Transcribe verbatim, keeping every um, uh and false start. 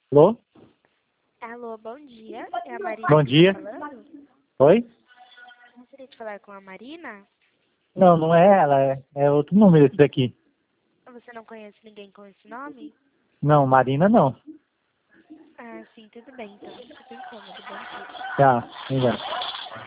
Alô? Alô, bom dia. É a Marina Bom dia. falando? Oi? Gostaria de falar com a Marina? Não, não é ela, é, é outro número esse daqui. Você não conhece ninguém com esse nome? Não, Marina não. Ah, sim, tudo bem, então. Desculpa o incômodo. Bom dia. Tá, obrigado.